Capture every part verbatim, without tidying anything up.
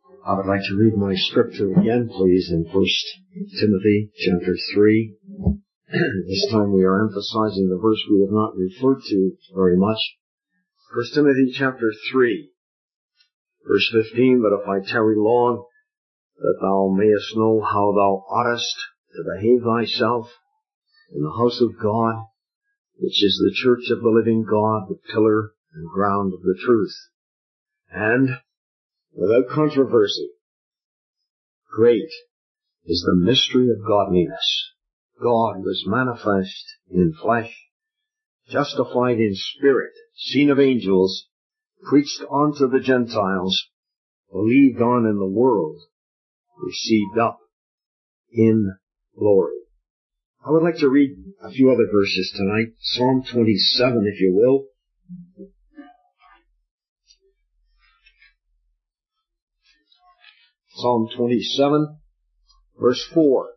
I would like to read my scripture again, please, in First Timothy chapter three. This time we are emphasizing the verse we have not referred to very much. First Timothy chapter three, verse fifteen, but if I tarry long, that thou mayest know how thou oughtest to behave thyself in the house of God, which is the church of the living God, the pillar and ground of the truth. And without controversy, great is the mystery of godliness. God was manifest in flesh, justified in spirit, seen of angels, preached unto the Gentiles, believed on in the world, received up in glory. I would like to read a few other verses tonight. Psalm twenty-seven, if you will. Psalm twenty-seven, verse four.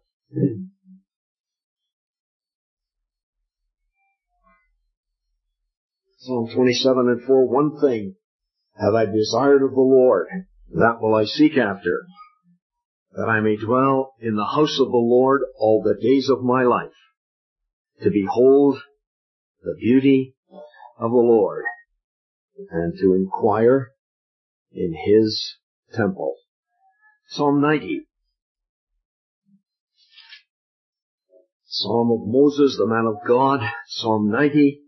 Psalm twenty-seven and four. One thing have I desired of the Lord, that will I seek after, that I may dwell in the house of the Lord all the days of my life, to behold the beauty of the Lord, and to inquire in His temple. Psalm ninety. Psalm of Moses, the man of God. Psalm ninety,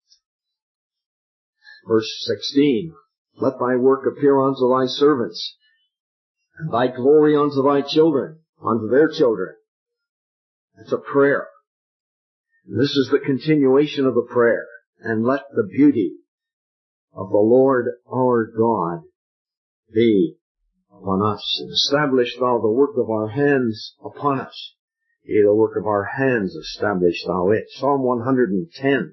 verse sixteen. Let thy work appear unto thy servants, and thy glory unto thy children, unto their children. That's a prayer. And this is the continuation of the prayer. And let the beauty of the Lord our God be upon us. And establish thou the work of our hands upon us. Yea, the work of our hands establish thou it. Psalm one hundred ten.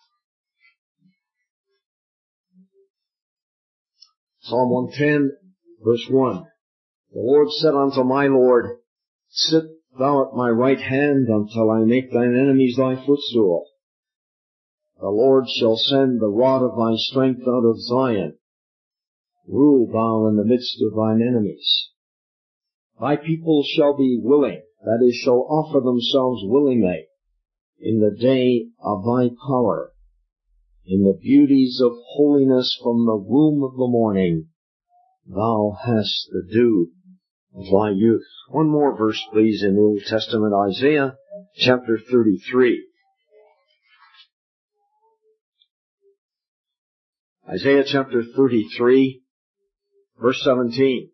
Psalm one ten, verse one. The Lord said unto my Lord, sit thou at my right hand until I make thine enemies thy footstool. The Lord shall send the rod of thy strength out of Zion. Rule thou in the midst of thine enemies. Thy people shall be willing, that is, shall offer themselves willingly in the day of thy power. In the beauties of holiness from the womb of the morning, thou hast the dew of thy youth. One more verse, please, in the Old Testament, Isaiah chapter thirty-three. Isaiah chapter thirty-three, verse seventeen.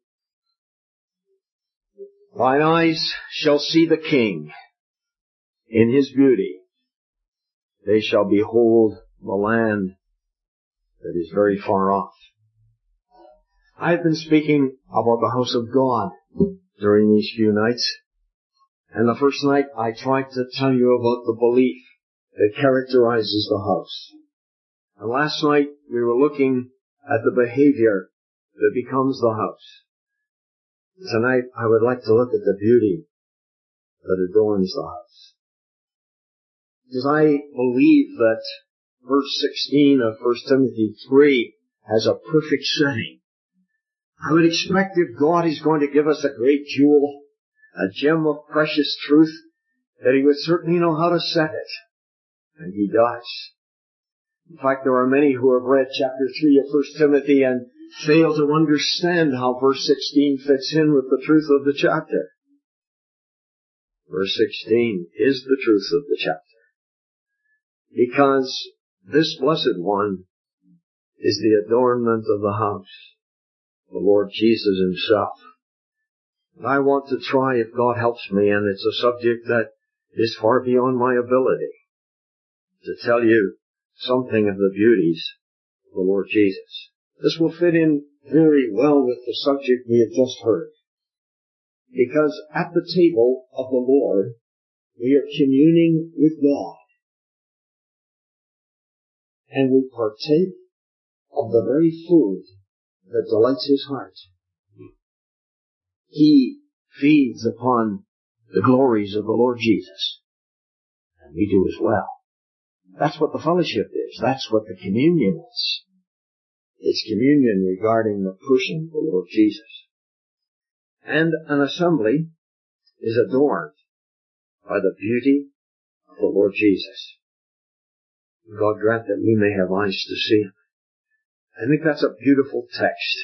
Thine eyes shall see the King in His beauty. They shall behold the land that is very far off. I have been speaking about the house of God during these few nights. And the first night I tried to tell you about the belief that characterizes the house. And last night we were looking at the behavior that becomes the house. Tonight I would like to look at the beauty that adorns the house. Because I believe that verse sixteen of First Timothy three has a perfect setting. I would expect if God is going to give us a great jewel, a gem of precious truth, that He would certainly know how to set it. And He does. In fact, there are many who have read chapter three of First Timothy and fail to understand how verse sixteen fits in with the truth of the chapter. Verse sixteen is the truth of the chapter. Because this blessed one is the adornment of the house, the Lord Jesus Himself. And I want to try, if God helps me, and it's a subject that is far beyond my ability, to tell you something of the beauties of the Lord Jesus. This will fit in very well with the subject we have just heard. Because at the table of the Lord, we are communing with God. And we partake of the very food that delights His heart. He feeds upon the glories of the Lord Jesus. And we do as well. That's what the fellowship is. That's what the communion is. It's communion regarding the person of the Lord Jesus. And an assembly is adorned by the beauty of the Lord Jesus. God grant that we may have eyes to see Him. I think that's a beautiful text.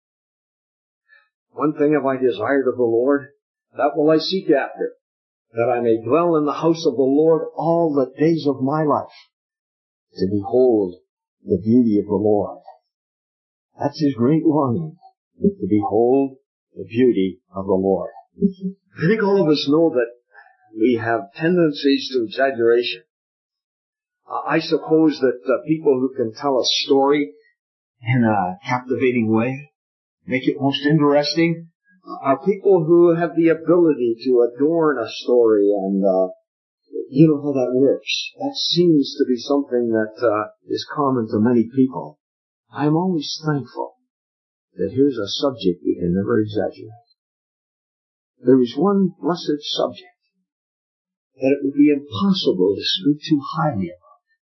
One thing have I desired of the Lord, that will I seek after, that I may dwell in the house of the Lord all the days of my life, to behold the beauty of the Lord. That's His great longing, to behold the beauty of the Lord. I think all of us know that we have tendencies to exaggeration. Uh, I suppose that uh, people who can tell a story in a captivating way, make it most interesting, are people who have the ability to adorn a story, and uh, you know how that works. That seems to be something that uh, is common to many people. I'm always thankful that here's a subject we can never exaggerate. There is one blessed subject that it would be impossible to speak too highly about.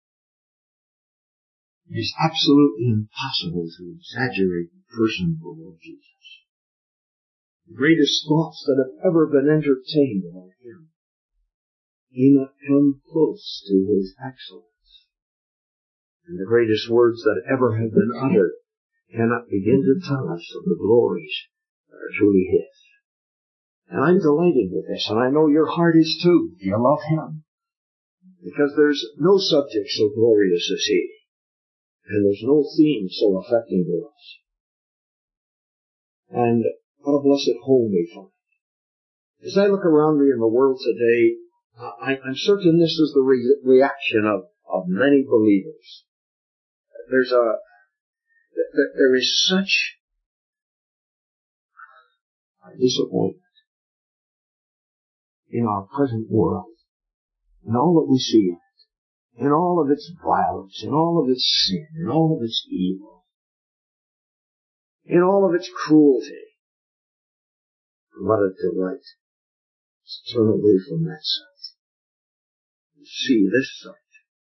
It is absolutely impossible to exaggerate the person of the Lord Jesus. The greatest thoughts that have ever been entertained about Him do not come close to His excellence. And the greatest words that ever have been uttered cannot begin to tell us of the glories that are truly His. And I'm delighted with this, and I know your heart is too. You love Him. Because there's no subject so glorious as He. And there's no theme so affecting to us. And what a blessed home we find. As I look around me in the world today, I, I'm certain this is the re- reaction of, of many believers. There's a, th- there is such disappointment in our present world, in all that we see, in all of its violence, in all of its sin, in all of its evil, in all of its cruelty. What a delight to turn away from that sight and see this sight.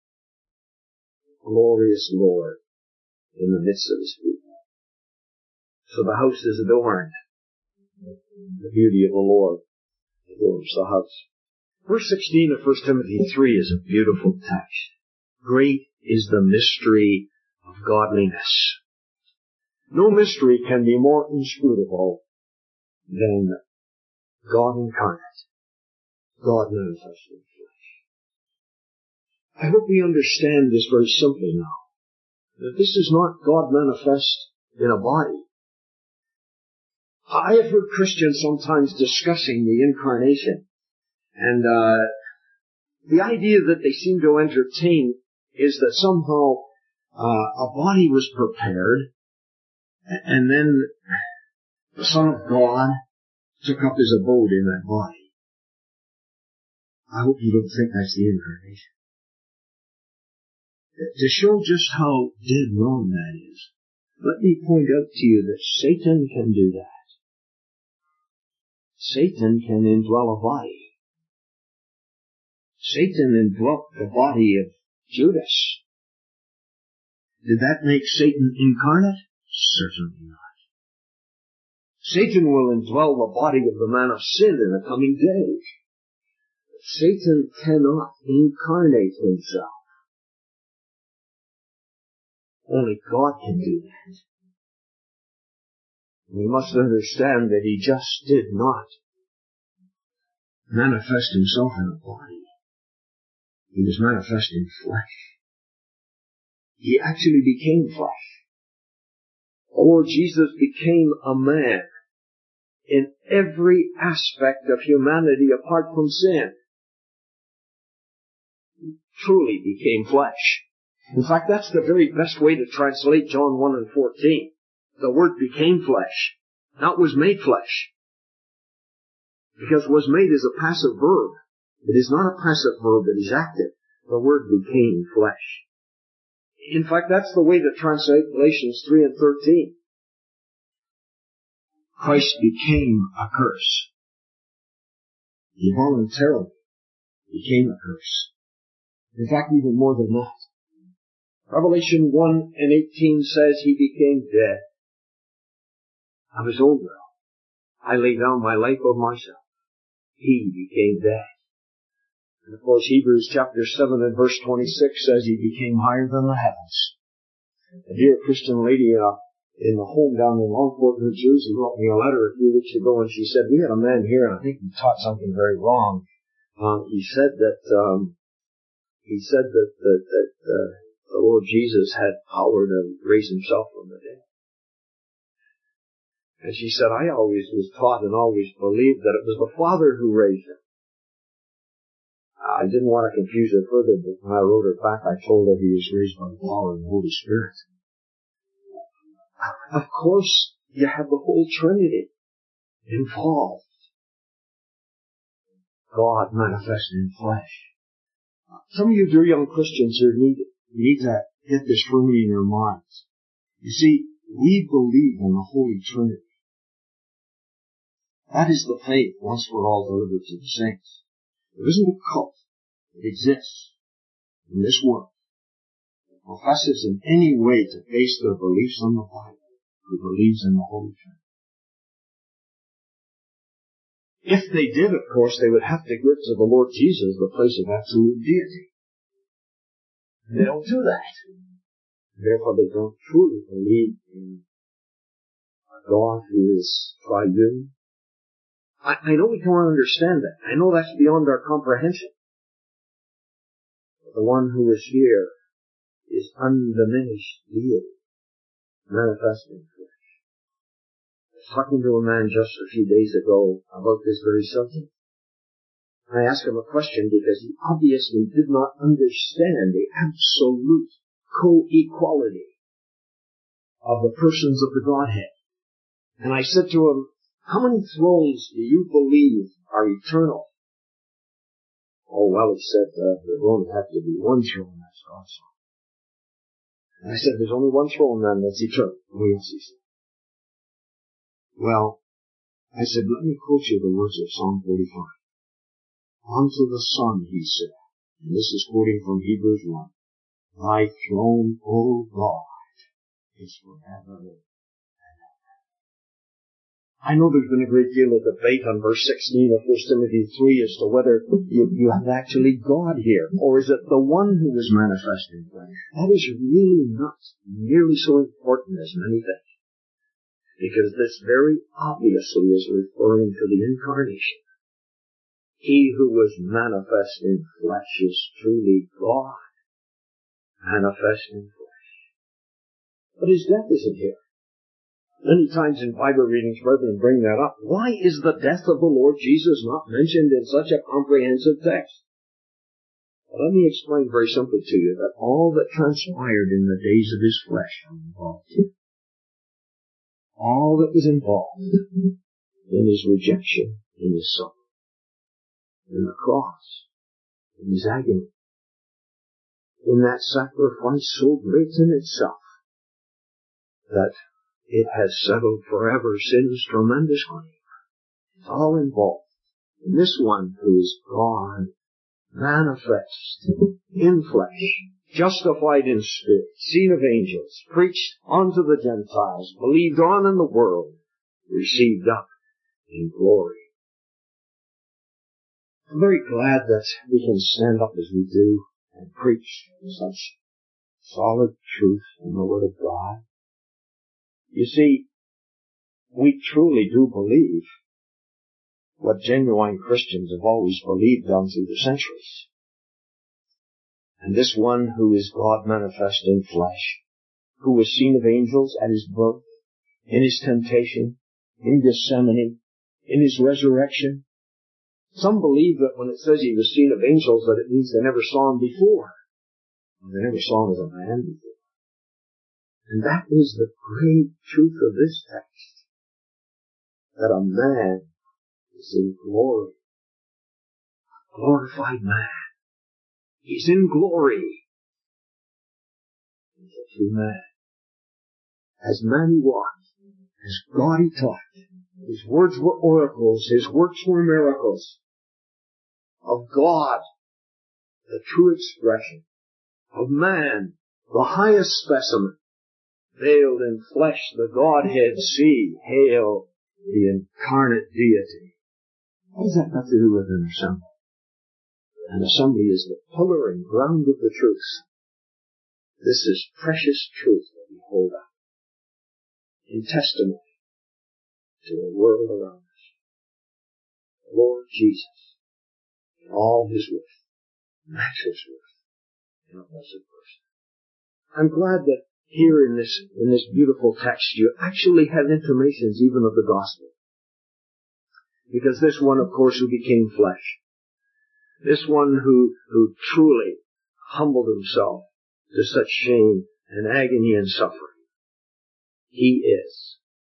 Glorious Lord in the midst of His people. So the house is adorned. The beauty of the Lord adorns the house. Verse sixteen of First Timothy three is a beautiful text. Great is the mystery of godliness. No mystery can be more inscrutable than God incarnate, God manifested in flesh. I hope we understand this very simply now, that this is not God manifest in a body. I have heard Christians sometimes discussing the incarnation, and uh the idea that they seem to entertain is that somehow uh, a body was prepared, and then the Son of God took up His abode in that body. I hope you don't think that's the incarnation. To show just how dead wrong that is, let me point out to you that Satan can do that. Satan can indwell a body. Satan indwelt the body of Judas. Did that make Satan incarnate? Certainly not. Satan will indwell the body of the man of sin in the coming day. Satan cannot incarnate himself. Only God can do that. We must understand that He just did not manifest Himself in a body. He was manifest in flesh. He actually became flesh. The Lord Jesus became a man in every aspect of humanity apart from sin. He truly became flesh. In fact, that's the very best way to translate John one and fourteen. The Word became flesh, not was made flesh. Because was made is a passive verb. It is not a passive verb, it is active. The Word became flesh. In fact, that's the way to translate Galatians three and thirteen. Christ became a curse. He voluntarily became a curse. In fact, even more than that. Revelation one and eighteen says He became dead of His own will. I lay down my life of myself. He became dead. And of course, Hebrews chapter seven and verse twenty-six says he became higher than the heavens. A dear Christian lady uh, in the home down in Longport, New Jersey, wrote me a letter a few weeks ago, and she said, we had a man here, and I think he taught something very wrong. Uh, he said that, um, he said that, that, that uh, the Lord Jesus had power to raise himself from the dead. And she said, I always was taught and always believed that it was the Father who raised him. I didn't want to confuse her further, but when I wrote her back, I told her he was raised by the power of the Holy Spirit. Of course, you have the whole Trinity involved. God manifested in flesh. Some of you dear young Christians here need, need to get this firmly in your minds. You see, we believe in the Holy Trinity. That is the faith once for all delivered to the saints. There isn't a cult that exists in this world that professes in any way to base their beliefs on the Bible, who believes in the Holy Trinity. If they did, of course, they would have to give to the Lord Jesus the place of absolute deity. And they don't do that. Therefore, they don't truly believe in a God who is triune. I, I know we can't understand that. I know that's beyond our comprehension. But the one who is here is undiminished deity, manifest in flesh. I was talking to a man just a few days ago about this very subject. I asked him a question because he obviously did not understand the absolute co-equality of the persons of the Godhead. And I said to him, how many thrones do you believe are eternal? Oh, well, he said, uh, there only have to be one throne, that's God's throne. And I said, there's only one throne then that's eternal. Oh, yes, he said. Well, I said, let me quote you the words of Psalm forty-five. Unto the Son, he said, and this is quoting from Hebrews one, thy throne, O God, is forever and ever. I know there's been a great deal of debate on verse sixteen of First Timothy three as to whether you, you have actually God here, or is it the one who is manifest in flesh? That is really not nearly so important as many think, because this very obviously is referring to the incarnation. He who was manifest in flesh is truly God, manifest in flesh. But his death isn't here. Many times in Bible readings, brethren bring that up. Why is the death of the Lord Jesus not mentioned in such a comprehensive text? Well, let me explain very simply to you that all that transpired in the days of his flesh are involved here. All that was involved in his rejection, in his suffering, in the cross, in his agony, in that sacrifice so great in itself that it has settled forever sin's tremendous claim. It's all involved in this one who is God, manifest in flesh, justified in spirit, seen of angels, preached unto the Gentiles, believed on in the world, received up in glory. I'm very glad that we can stand up as we do and preach such solid truth in the Word of God. You see, we truly do believe what genuine Christians have always believed down through the centuries. And this one who is God manifest in flesh, who was seen of angels at his birth, in his temptation, in Gethsemane, in his resurrection. Some believe that when it says he was seen of angels, that it means they never saw him before. Well, they never saw him as a man before. And that is the great truth of this text, that a man is in glory, a glorified man. He's in glory. He's a true man. As man he walked, as God he taught. His words were oracles, his works were miracles of God, the true expression of man, the highest specimen. Veiled in flesh, the Godhead see. Hail, the incarnate deity. What does that have to do with an assembly? An assembly is the pillar and ground of the truth. This is precious truth that we hold up in testimony to the world around us. The Lord Jesus, in all his worth, matchless worth, in a blessed person. I'm glad that here in this, in this beautiful text you actually have intimations even of the gospel. Because this one, of course, who became flesh, this one who, who truly humbled himself to such shame and agony and suffering, he is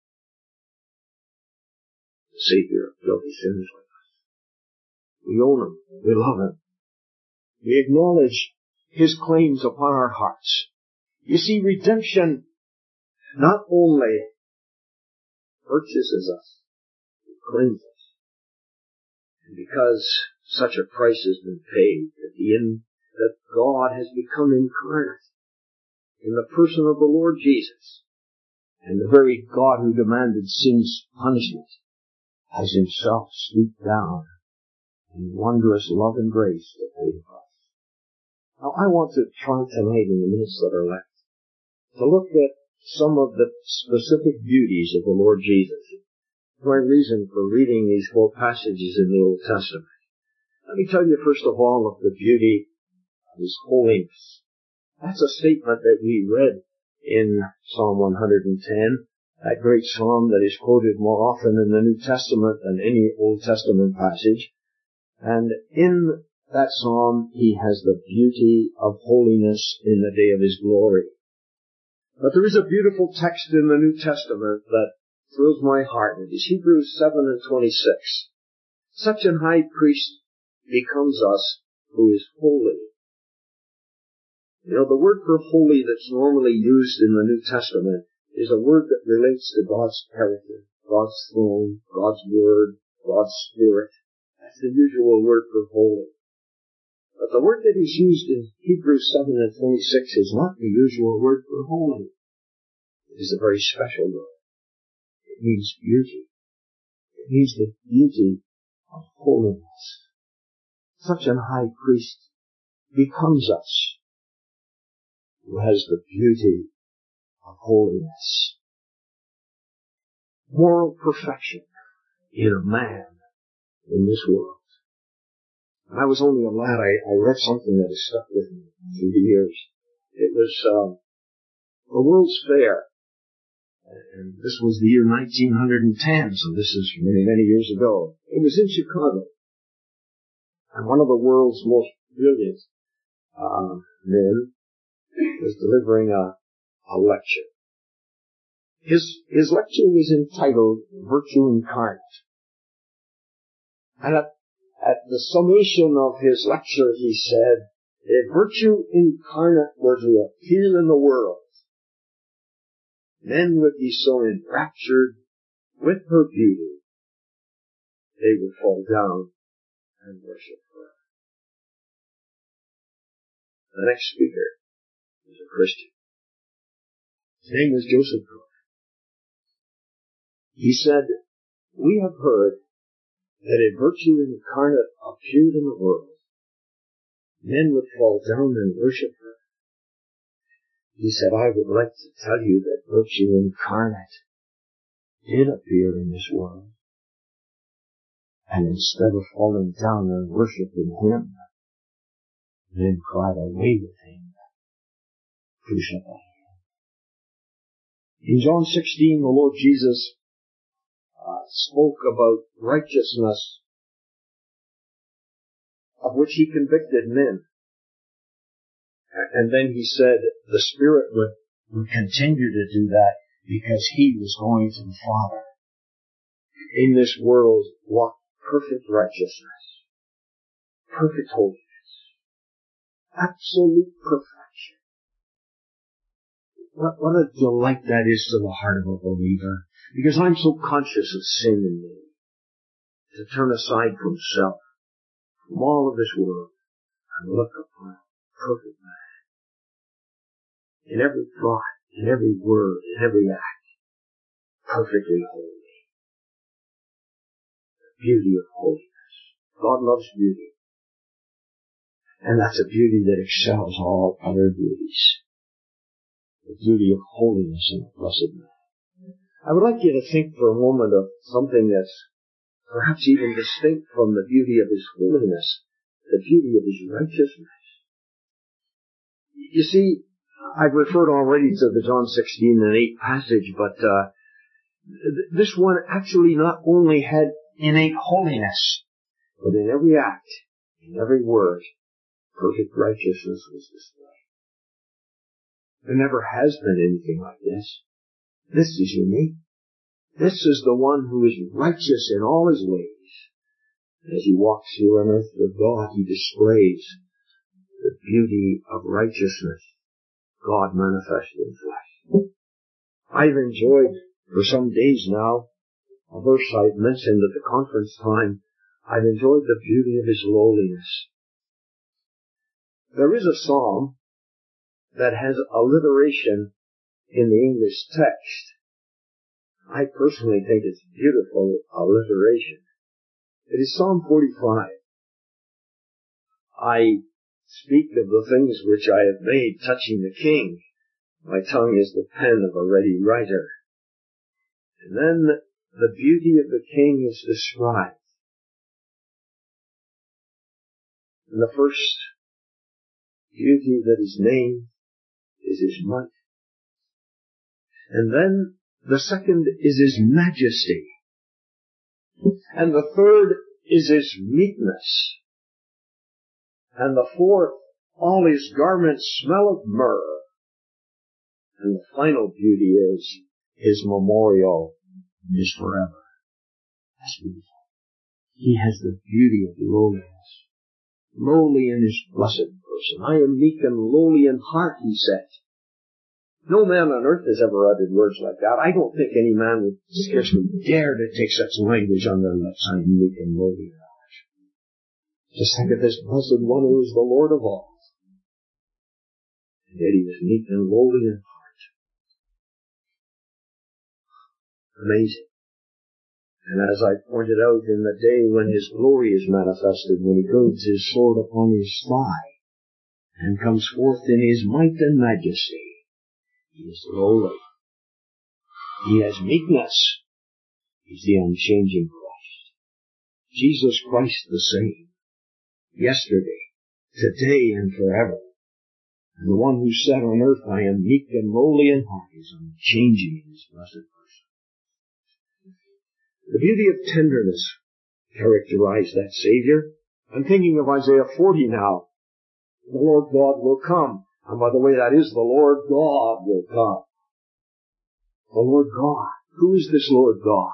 the Savior of guilty sinners like us. We own him. We love him. We acknowledge his claims upon our hearts. You see, redemption not only purchases us, it claims us. And because such a price has been paid, at the end, that God has become incarnate in the person of the Lord Jesus, and the very God who demanded sin's punishment has himself stooped down in wondrous love and grace to pay for us. Now I want to try tonight in the minutes that are left to look at some of the specific beauties of the Lord Jesus. My reason for reading these four passages in the Old Testament. Let me tell you first of all of the beauty of his holiness. That's a statement that we read in Psalm one hundred ten, that great psalm that is quoted more often in the New Testament than any Old Testament passage. And in that psalm, he has the beauty of holiness in the day of his glory. But there is a beautiful text in the New Testament that thrills my heart. It is Hebrews seven and twenty-six. Such an high priest becomes us who is holy. You know, the word for holy that's normally used in the New Testament is a word that relates to God's character, God's throne, God's word, God's spirit. That's the usual word for holy. But the word that is used in Hebrews seven and twenty-six is not the usual word for holy. It is a very special word. It means beauty. It means the beauty of holiness. Such an high priest becomes us who has the beauty of holiness. Moral perfection in a man in this world. When I was only a lad, I, I read something that has stuck with me through the years. It was um, the World's Fair. And this was the year nineteen ten, so this is many, many years ago. It was in Chicago. And one of the world's most brilliant uh, men was delivering a, a lecture. His, his lecture was entitled Virtue Incarnate. And at, at the summation of his lecture, he said, if virtue incarnate were to appear in the world, men would be so enraptured with her beauty, they would fall down and worship her. The next speaker was a Christian. His name was Joseph Cook. He said, we have heard that if virtue incarnate appeared in the world, men would fall down and worship her. He said, I would like to tell you that virtue incarnate did appear in this world. And instead of falling down and worshiping him, men cried, away with him, crucify him. In John sixteen, the Lord Jesus uh, spoke about righteousness of which he convicted men. And then he said the Spirit would, would continue to do that because he was going to the Father. In this world, walk perfect righteousness, perfect holiness, absolute perfection. What, what a delight that is to the heart of a believer, because I'm so conscious of sin in me. To turn aside from self, from all of this world, and look upon a perfect man. In every thought, in every word, in every act, perfectly holy. beauty of holiness. God loves beauty. And that's a beauty that excels all other beauties. The beauty of holiness and blessed man. I would like you to think for a moment of something that's perhaps even distinct from the beauty of his holiness, the beauty of his righteousness. You see, I've referred already to the John sixteen and eight passage, but uh, th- this one actually not only had innate holiness, but in every act, in every word, perfect righteousness was displayed. There never has been anything like this. This is unique. This is the one who is righteous in all his ways. As he walks here on earth with God, he displays the beauty of righteousness, God manifested in flesh. I've enjoyed for some days now a verse I've mentioned at the conference time. I've enjoyed the beauty of his lowliness. There is a psalm that has alliteration in the English text. I personally think it's beautiful alliteration. It is Psalm forty-five. I speak of the things which I have made touching the king. My tongue is the pen of a ready writer. And then the beauty of the king is described. And the first beauty that is named is his might. And then the second is his majesty. And the third is his meekness. And the fourth, all his garments smell of myrrh. And the final beauty is his memorial is forever. That's beautiful. He has the beauty of lowliness. Lowly in his blessed person. I am meek and lowly in heart, he said. No man on earth has ever uttered words like that. I don't think any man would scarcely dare to take such language on their lips. I am meek and lowly in heart. Just think of this blessed one who is the Lord of all. And yet he was meek and lowly in heart. Amazing. And as I pointed out in the day when his glory is manifested, when he girds his sword upon his thigh and comes forth in his might and majesty, he is lowly. He has meekness. He's the unchanging Christ. Jesus Christ the same. Yesterday, today, and forever. And the one who said on earth, I am meek and lowly in heart, is unchanging in his blessed person. The beauty of tenderness characterized that Savior. I'm thinking of Isaiah forty now. The Lord God will come. And by the way, that is the Lord God will come. The Lord God. Who is this Lord God?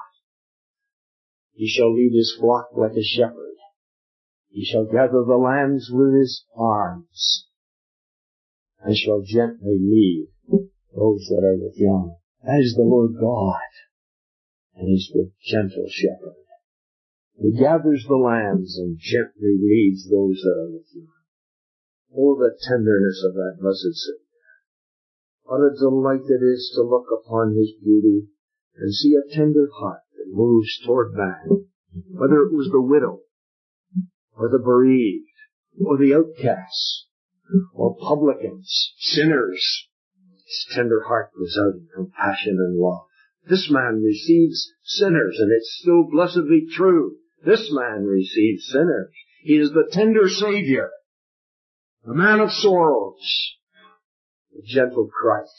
He shall lead his flock like a shepherd. He shall gather the lambs with his arms, and shall gently lead those that are with young. That is the Lord God. And he's the gentle shepherd. He gathers the lambs and gently leads those that are with young. Oh, the tenderness of that blessed Savior. What a delight it is to look upon his beauty and see a tender heart that moves toward man, whether it was the widow, or the bereaved, or the outcasts, or publicans, sinners. His tender heart goes out in compassion and love. This man receives sinners, and it's still blessedly true. This man receives sinners. He is the tender Savior, the man of sorrows, the gentle Christ.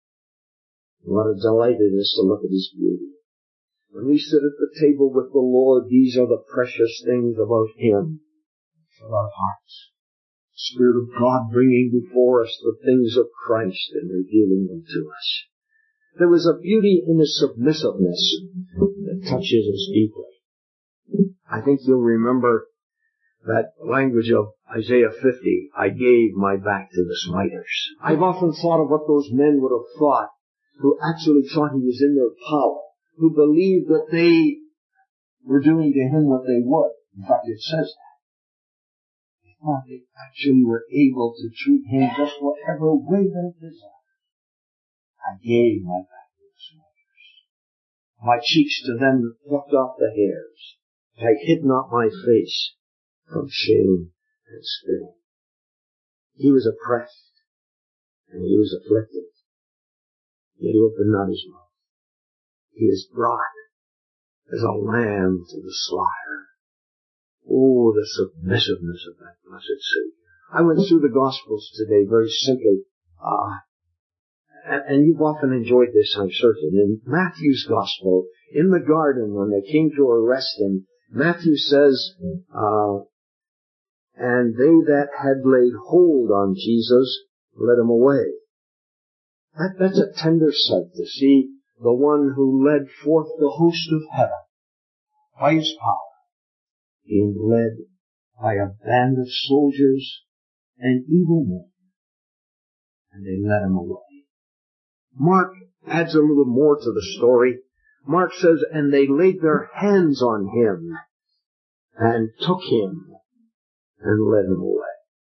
What a delight it is to look at his beauty. When we sit at the table with the Lord, these are the precious things about him, of our hearts. Spirit of God bringing before us the things of Christ and revealing them to us. There was a beauty in his submissiveness that touches us deeply. I think you'll remember that language of Isaiah fifty, I gave my back to the smiters. I've often thought of what those men would have thought who actually thought he was in their power, who believed that they were doing to him what they would. In fact, it says that. They thought they actually were able to treat him just whatever way they desired. I gave my back to the smiters. My cheeks to them that plucked off the hairs. I hid not my face from shame and spitting. He was oppressed, and he was afflicted, yet he opened not his mouth. He is brought as a lamb to the slaughter. Oh, the submissiveness of that blessed Savior. I went through the Gospels today very simply, uh, and, and you've often enjoyed this, I'm certain. In Matthew's Gospel, in the garden, when they came to arrest him, Matthew says, uh, and they that had laid hold on Jesus led him away. That, that's a tender sight to see the one who led forth the host of heaven by his power, being led by a band of soldiers and evil men, and they led him away. Mark adds a little more to the story. Mark says, and they laid their hands on him and took him and led him away.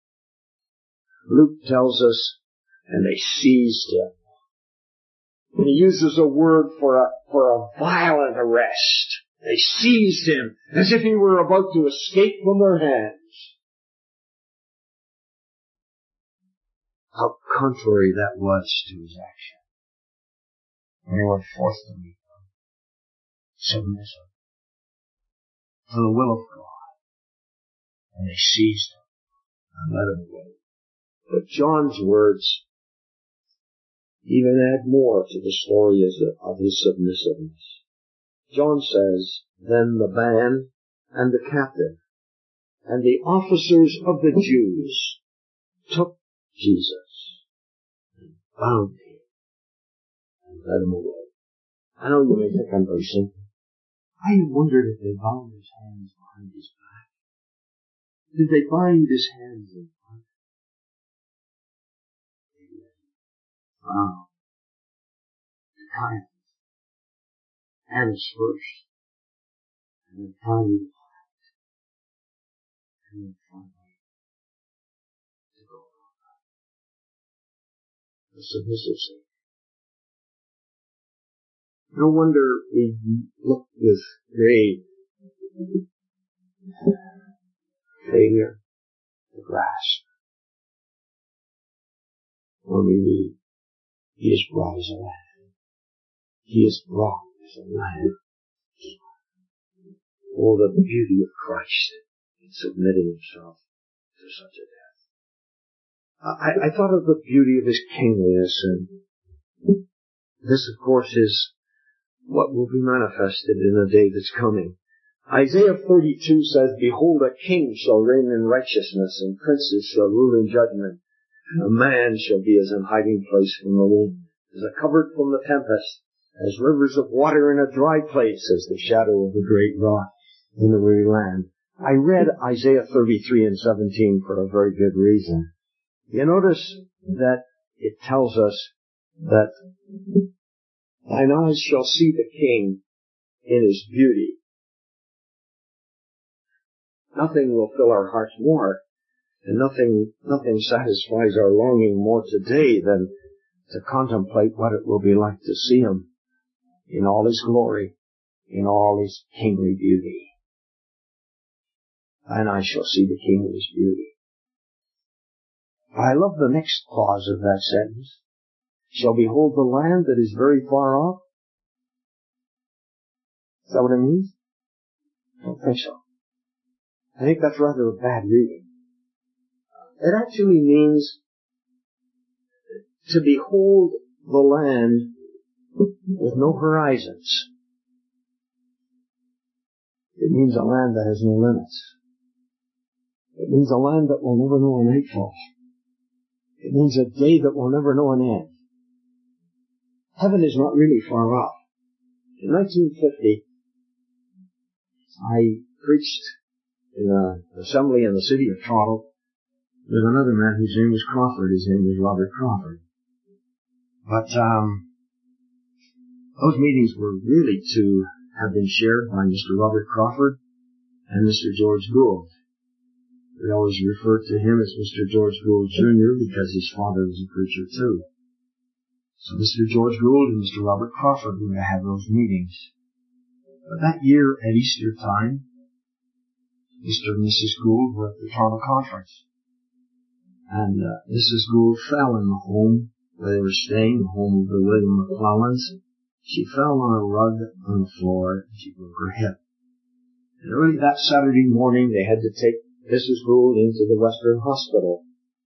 Luke tells us, and they seized him. And he uses a word for a, for a violent arrest. They seized him as if he were about to escape from their hands. How contrary that was to his action. When he went forth to meet them, submissive to the will of God. And they seized him and led him away. But John's words even add more to the story of his submissiveness. John says, then the band and the captain and the officers of the Jews took Jesus and bound him and led him away. I know you may think I'm very simple. I wondered if they bound his hands behind his back. Did they bind his hands in front? Wow. Caiaphas, Annas first, and then finally the heart, and then finally to go on. The submissive Savior. No wonder we look with grave failure to grasp when we read, He is brought as a lamb. He is brought as a lamb. Oh, the beauty of Christ in submitting himself to such a death. I, I thought of the beauty of his kingliness, and this, of course, is what will be manifested in the day that's coming. Isaiah thirty-two says, behold, a king shall reign in righteousness, and princes shall rule in judgment. And a man shall be as an hiding place from the wind, as a covert from the tempest, as rivers of water in a dry place, as the shadow of a great rock in the weary land. I read Isaiah thirty-three and seventeen for a very good reason. You notice that it tells us that thine eyes shall see the King in his beauty. Nothing will fill our hearts more, and nothing, nothing satisfies our longing more today than to contemplate what it will be like to see him in all his glory, in all his kingly beauty. And I shall see the King in his beauty. I love the next clause of that sentence. Shall behold the land that is very far off. Is that what it means? I don't think so. I think that's rather a bad reading. It actually means to behold the land with no horizons. It means a land that has no limits. It means a land that will never know a nightfall. It means a day that will never know an end. Heaven is not really far off. In nineteen fifty, I preached in an assembly in the city of Toronto with another man whose name was Crawford. His name was Robert Crawford. But um, those meetings were really to have been shared by Mister Robert Crawford and Mister George Gould. We always referred to him as Mister George Gould Junior because his father was a preacher too. So Mister George Gould and Mister Robert Crawford were to have those meetings. But that year at Easter time, Mister and Missus Gould were at the Toronto conference. And uh, Missus Gould fell in the home where they were staying, the home of the William McClellans. She fell on a rug on the floor and she broke her hip. And early that Saturday morning, they had to take Missus Gould into the Western Hospital.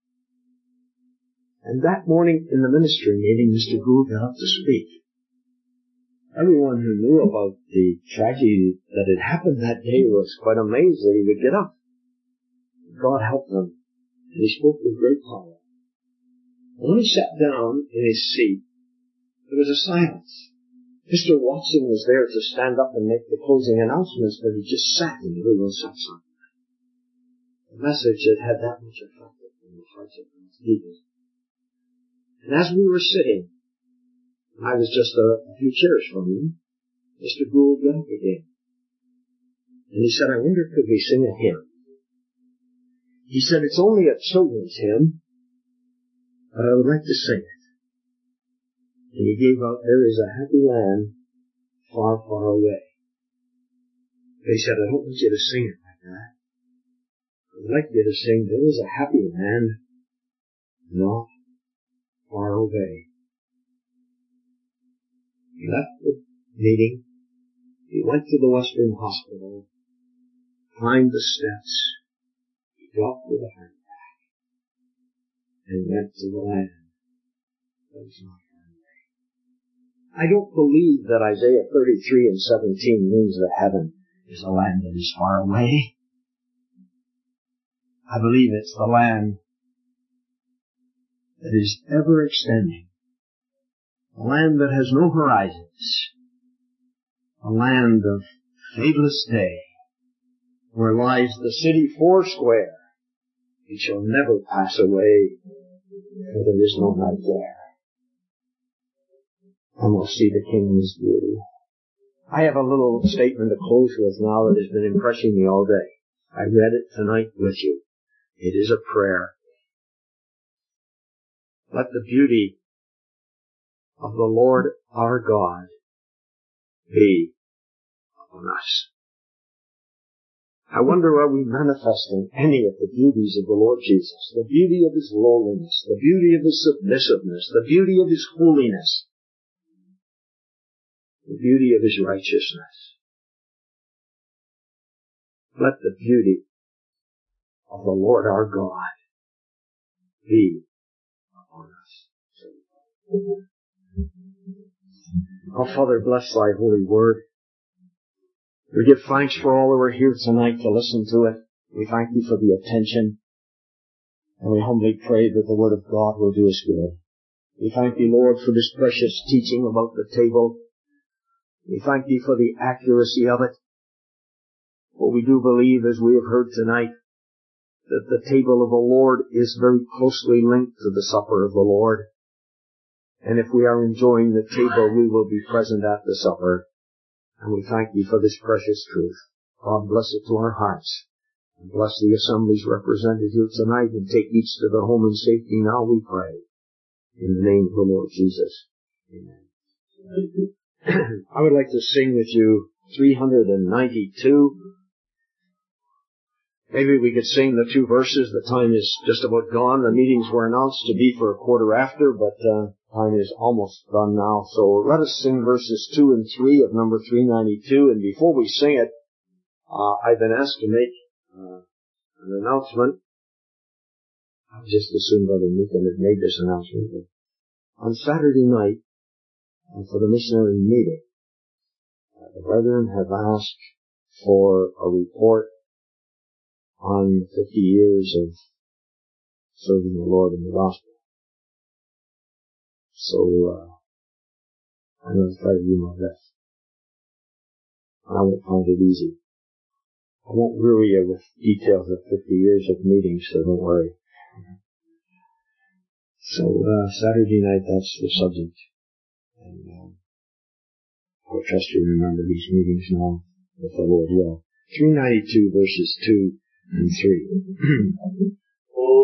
And that morning in the ministry meeting, Mister Gould got up to speak. Everyone who knew about the tragedy that had happened that day was quite amazed that he would get up. God helped him, and he spoke with great power. And when he sat down in his seat, there was a silence. Mister Watson was there to stand up and make the closing announcements, but he just sat and everyone sat silent. The message had had that much effect on the hearts of God's people. And as we were sitting, I was just a, a few chairs from him, Mister Gould got up again. And he said, I wonder could we sing a hymn? He said, it's only a children's hymn, but I would like to sing it. And he gave out, there is a happy land far, far away. They said, I don't want you to sing it like that. I would like you to sing, there is a happy land not far away. He left the meeting. He went to the Western Hospital, climbed the steps, he dropped with a heart attack, and went to the land that was not far away. I don't believe that Isaiah thirty-three and seventeen means that heaven is a land that is far away. I believe it's the land that is ever extending. A land that has no horizons. A land of fadeless day, where lies the city foursquare. It shall never pass away, for there is no night there. And we'll see the King's beauty. I have a little statement to close with now that has been impressing me all day. I read it tonight with you. It is a prayer. Let the beauty of the Lord our God be upon us. I wonder, are we manifesting any of the beauties of the Lord Jesus? The beauty of His lowliness, the beauty of His submissiveness, the beauty of His holiness, the beauty of His righteousness. Let the beauty of the Lord our God be upon us. Oh, Father, bless Thy holy word. We give thanks for all who are here tonight to listen to it. We thank Thee for the attention. And we humbly pray that the word of God will do us good. We thank Thee, Lord, for this precious teaching about the table. We thank Thee for the accuracy of it. For we do believe, as we have heard tonight, that the table of the Lord is very closely linked to the supper of the Lord. And if we are enjoying the table, we will be present at the supper. And we thank Thee for this precious truth. God, bless it to our hearts. And bless the assemblies represented here tonight, and take each to their home in safety now, we pray. In the name of the Lord Jesus. Amen. I would like to sing with you three hundred ninety-two. Maybe we could sing the two verses. The time is just about gone. The meetings were announced to be for a quarter after, but uh, time is almost done now. So let us sing verses two and three of number three ninety-two. And before we sing it, uh, I've been asked to make uh, an announcement. I just assumed Brother Meekin had made this announcement. But on Saturday night, uh, for the missionary meeting, uh, the brethren have asked for a report on fifty years of serving the Lord in the gospel. So, uh, I'm going to try to do my best. I won't find it easy. I won't weary you with details of fifty years of meetings, so don't worry. So, uh, Saturday night, that's the subject. And, um, I'll trust you remember these meetings now, if the Lord will. three ninety-two verses two and three.